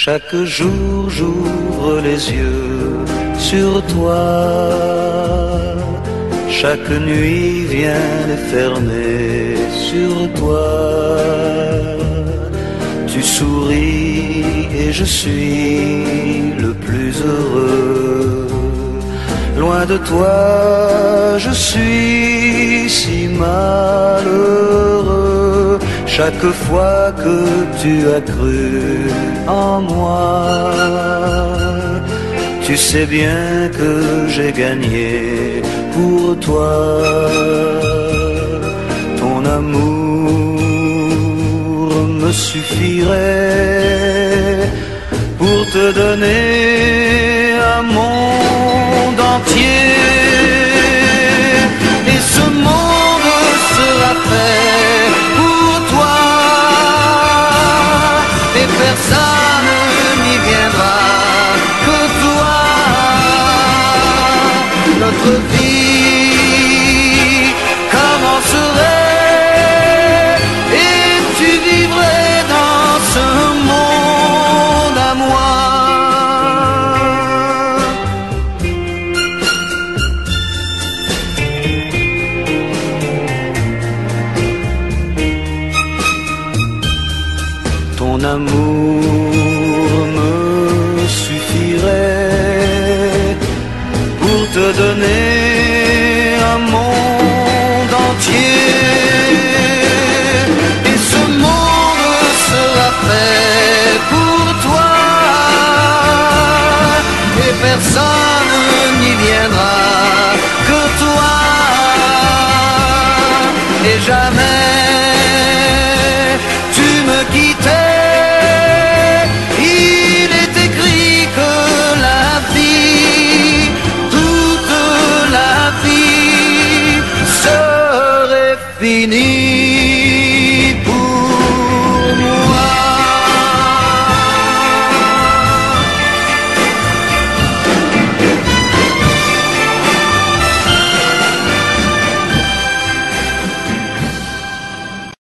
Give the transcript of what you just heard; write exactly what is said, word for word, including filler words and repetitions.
Chaque jour j'ouvre les yeux sur toi, chaque nuit vient les fermer sur toi. Tu souris et je suis le plus heureux. Loin de toi, je suis si malheureux. Chaque fois que tu as cru en moi, tu sais bien que j'ai gagné pour toi. Ton amour me suffirait pour te donner un monde entier. Et ce monde sera fait pour toi, et personne n'y viendra que toi. Notre vie commencerait et tu vivrais dans ce monde à moi. Ton amour me suffirait pour te donner un monde entier. Et ce monde sera fait pour toi, et personne n'y viendra que toi. Et jamais tu me quittais, il est écrit que la vie, toute la vie serait finie.